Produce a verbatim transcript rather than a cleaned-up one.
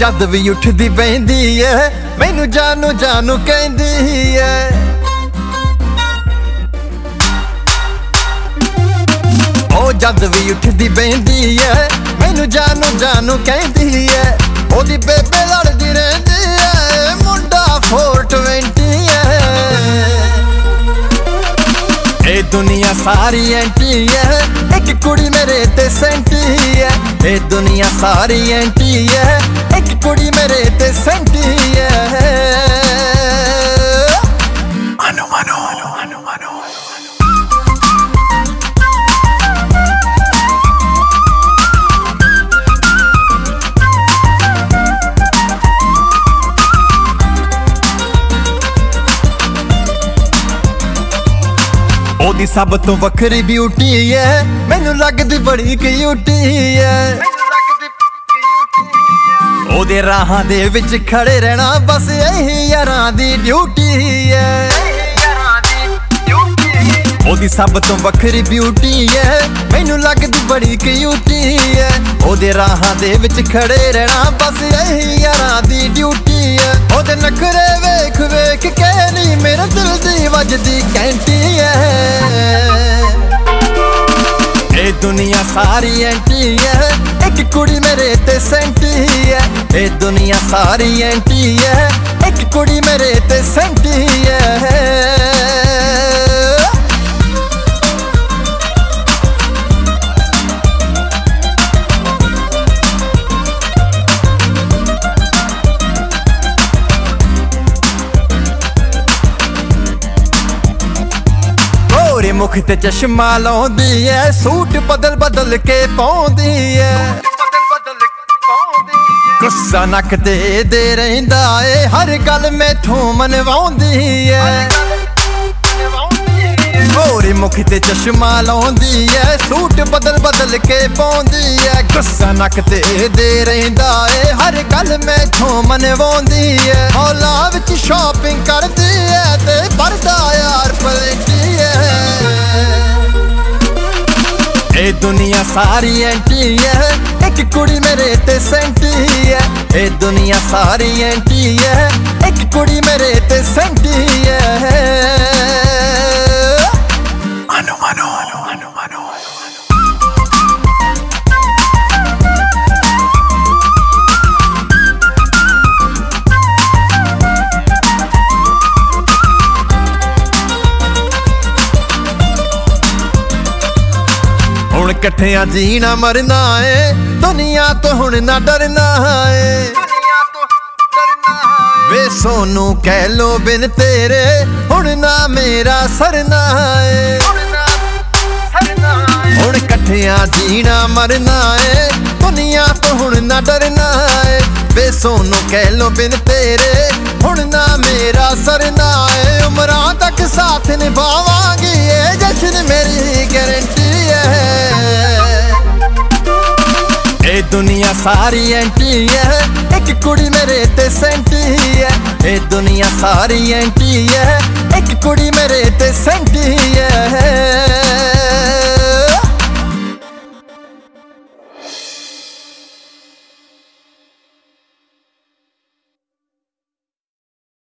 जद भी उठदी बहंदी है मैनू जानू जानू कहंदी है। ओ जद भी उठदी बहंदी है मैनू जानू जानू कहंदी है। ओदी बेबे लड़दी रहंदी है मुंडा फोर ट्वेंटी है। ए दुनिया सारी एंटी है एक कुड़ी मेरे ते सेंटी है। ए दुनिया सारी एंटी है एक कुड़ी मेरे ते सेंटी है। मानो मानो मानो मानो ओदी सब तो वखरी ब्यूटी है मैनू लगदी बड़ी क्यूटी है। ओदे राहां दे विच खड़े रहना बस यही यारां दी ड्यूटी है। ओदी सब तो वखरी ब्यूटी है मैनू लगदी बड़ी क्यूटी है। ओदे राहां दे विच खड़े रहना बस यही यारां दी ड्यूटी है। ओदे नखरे वेख वेख के नी मेरे दिल दी वजदी घंटी है। ए दुनिया सारी एंटी है एक कुड़ी मेरे ते सेंटी है। ए दुनिया सारी एंटी है एक कुड़ी मेरे ते सेंटी है। मुख ते चश्मा लाउंदी है सूट बदल बदल के पाउंदी है। गुस्सा नक ते दे रहिंदा ए हर गल मैथों मनवाउंदी है। होरे मुख ते चश्मा लाउंदी है सूट बदल बदल के पाउंदी है। गुस्सा नक ते दे रहिंदा ए हर गल मैथों मनवाउंदी है। हौला विच शॉपिंग करदी है ते भरदा यार पलटी है। ए दुनिया सारी एंटी है एक कुड़ी मेरे ते सेंटी है। ए दुनिया सारी एंटी है एक कुड़ी मेरे ते सेंटी है। मानो मानो मानो मानो हुण कट्ठियां जीना मरना है दुनिया तो हुण ना डरना है। वे सोनू कह लो बिन तेरे हुण ना मेरा सरना है। हुण कट्ठियां जीना मरना है दुनिया तो हुण ना डरना है। वे सोनू कह लो बिन तेरे हुण ना मेरा सरना है। उमरां तक साथ निभावांगी ये जश्न मेरी गारंटी है। ए दुनिया सारी एंटी है एक कुड़ी मेरे ते सेंटी है। ए दुनिया सारी एंटी है एक कुड़ी मेरे ते सेंटी है।